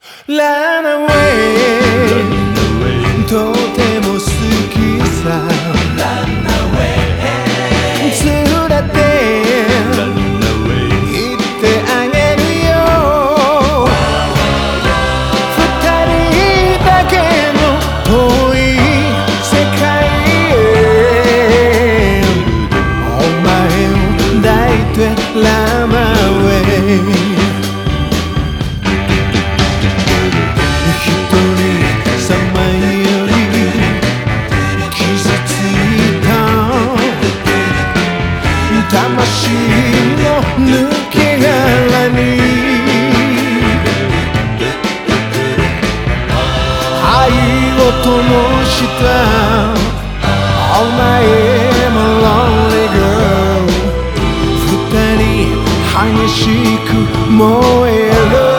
Run away とても好きさ連れて行ってあげるよ二人だけの遠い世界へお前を抱いて Run away魂の抜け殻に愛を灯したお前も Lonely Girl 二人激しく燃える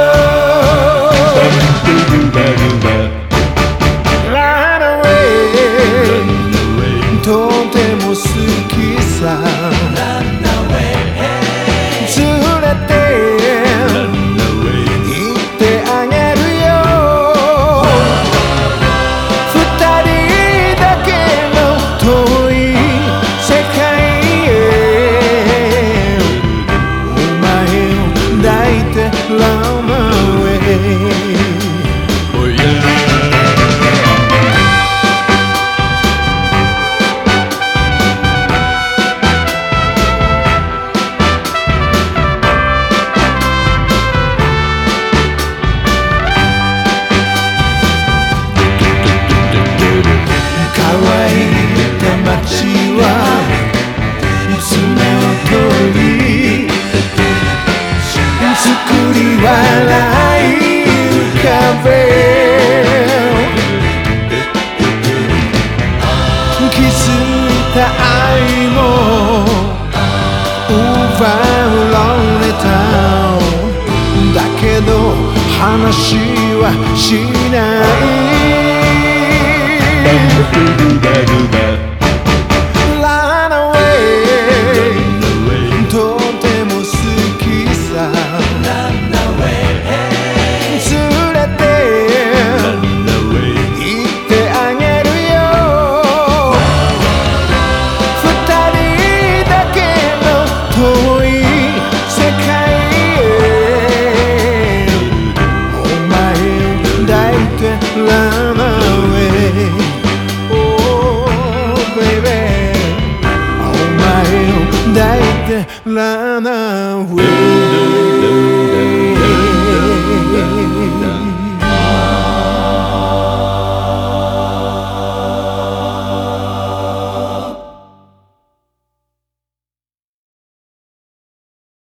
Run away とても好きさ笑い浮かべ気づいた愛も奪う Lonely Town だけど話はしない